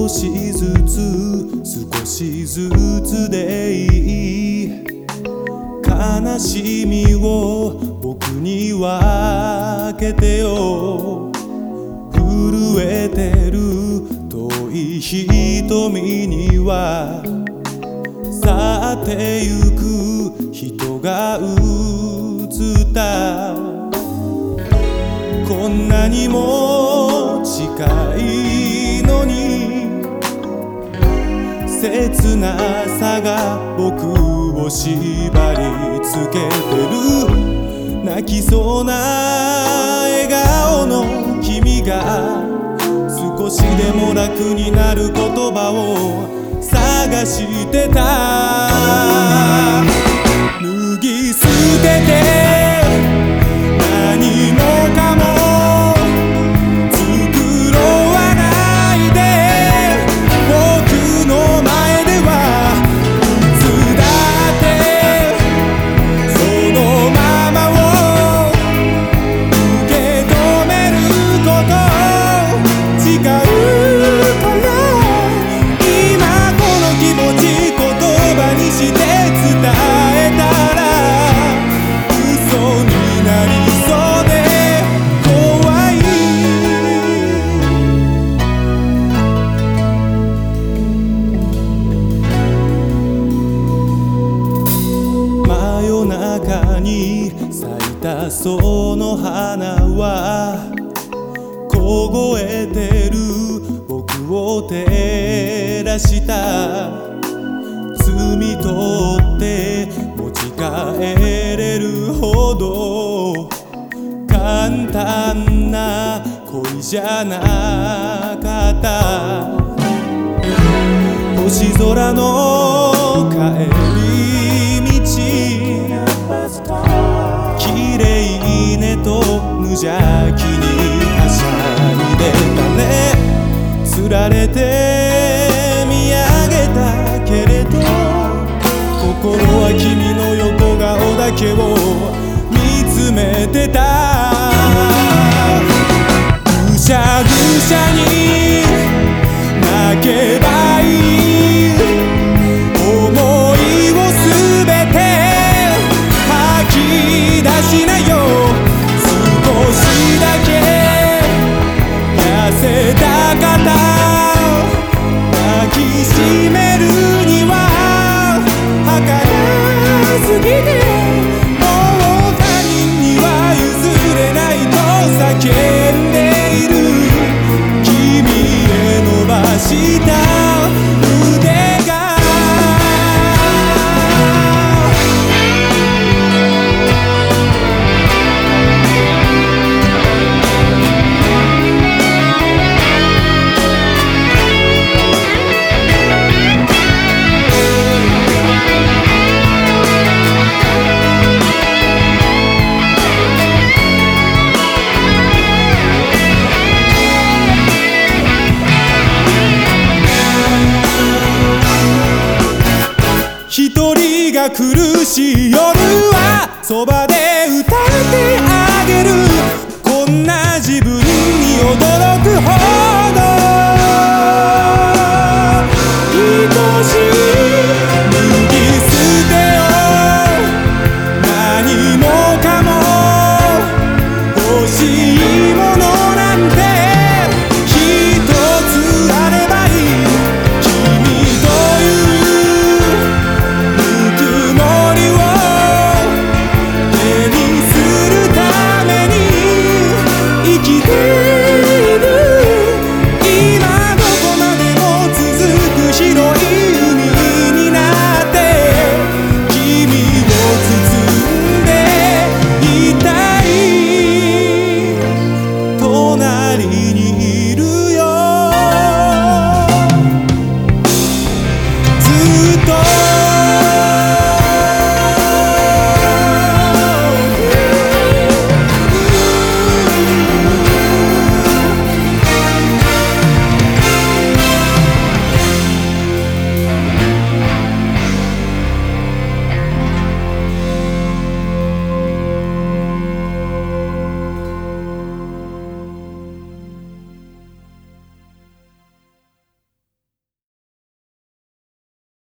少しずつでいい悲しみを僕に分けてよ。震えてる遠い瞳には去ってゆく人が映った。こんなにも近いのに切なさが僕を縛りつけてる。泣きそうな笑顔の君が少しでも楽になる言葉を探してた。脱ぎ捨てて何もかも咲いたその花は凍えてる僕を照らした。摘み取って持ち帰れるほど簡単な恋じゃなかった。星空の帰り道綺麗ねと無邪気にはしゃいでたね。つられて見上げたけれど心は君の横顔だけを見つめてた。ぐしゃぐしゃに泣けばいい思いをすべて吐き出しなよ。少しだけ痩せた肩抱きしめるには儚すぎてもう他人には譲れないと叫んでいる。君へ伸ばした腕が一人が苦しい夜はそば